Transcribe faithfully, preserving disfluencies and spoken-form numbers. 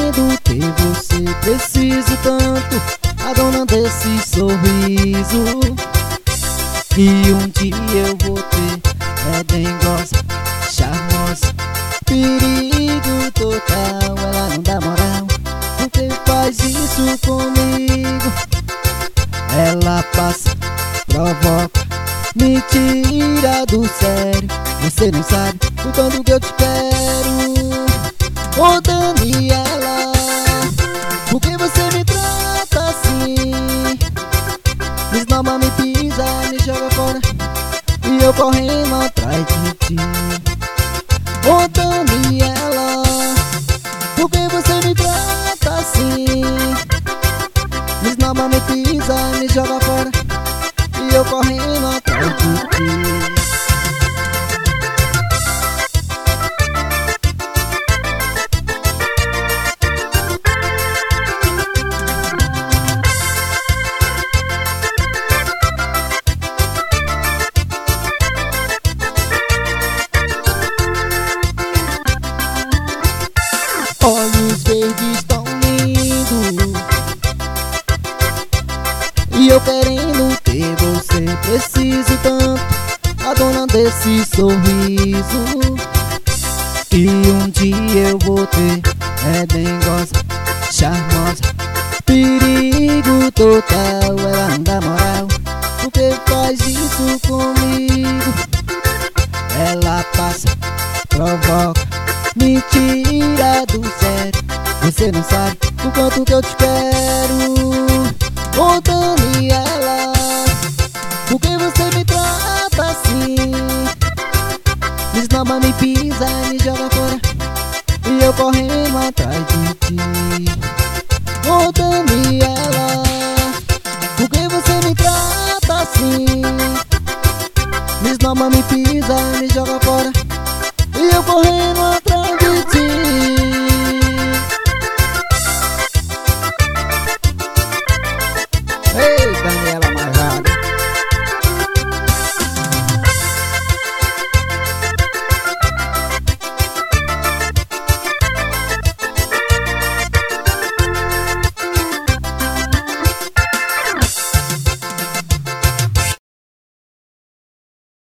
querendo ter você, preciso tanto a dona desse sorriso que um dia eu vou ter. É dengosa, charmosa, perigo total. Ela não dá moral, porque faz isso comigo. Ela passa, provoca, me tira do sério. Você não sabe o tanto que eu te quero. Ô Daniela, por que você me trata assim? Me esnoba, me pisa, me joga fora e eu correndo atrás de ti. Ô Daniela, por que você me trata assim? Me esnoba, me pisa, me joga fora e eu correndo atrás de ti. Olhos verdes tão lindos e eu querendo ter você, preciso tanto a dona desse sorriso que um dia eu vou ter. É dengosa, charmosa, perigo total. Ela não dá moral, porque faz isso comigo. Ela passa, provoca, me tira do sério. Você não sabe o quanto que eu te quero. Ô Daniela, por que você me trata assim? Me esnoba, me pisa, me joga fora e eu correndo atrás de ti. Ô Daniela,